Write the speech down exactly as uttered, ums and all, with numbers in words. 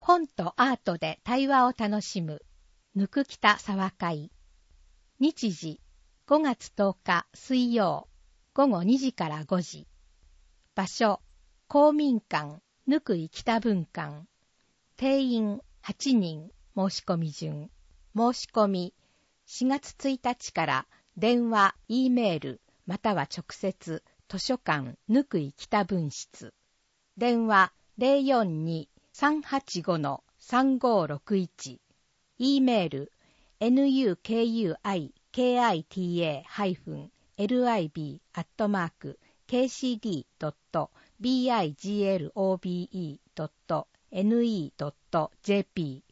本とアートで対話を楽しむぬくきた沢会。日時ごがつとおか水曜午後にじからごじ。場所公民館ぬくい北分館。定員はちにん。申し込み順。申し込みしがつついたちから電話 E メールまたは直接図書館ぬくい北分室。電話 ゼロよんに さんはちご さんごろくいち。 E メール ヌクイキタ ライブ アットマーク ケーシーディー ドット ビグロブ ドット ネット ドット ジェーピー